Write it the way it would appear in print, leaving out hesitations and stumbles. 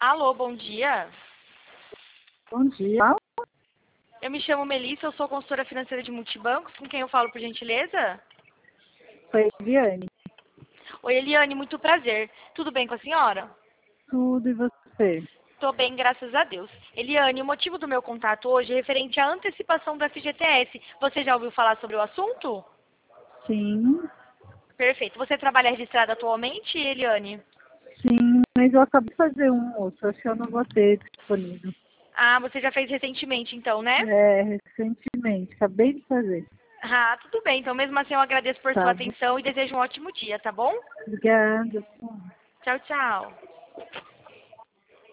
Alô, bom dia. Bom dia. Eu me chamo Melissa, eu sou consultora financeira de multibancos. Com quem eu falo, por gentileza? Foi Eliane. Oi, Eliane, muito prazer. Tudo bem com a senhora? Tudo e você? Tô bem, graças a Deus. Eliane, o motivo do meu contato hoje é referente à antecipação do FGTS. Você já ouviu falar sobre o assunto? Sim, Perfeito. Você trabalha registrada atualmente, Eliane? sim, mas eu acabei de fazer um, moço. Acho que eu não vou ter disponível. Ah, você já fez recentemente, então, né? Recentemente. Acabei de fazer. Ah, tudo bem. Então, mesmo assim, eu agradeço por sua Tá bom? atenção e desejo um ótimo dia, tá bom? Obrigada. Tchau, tchau.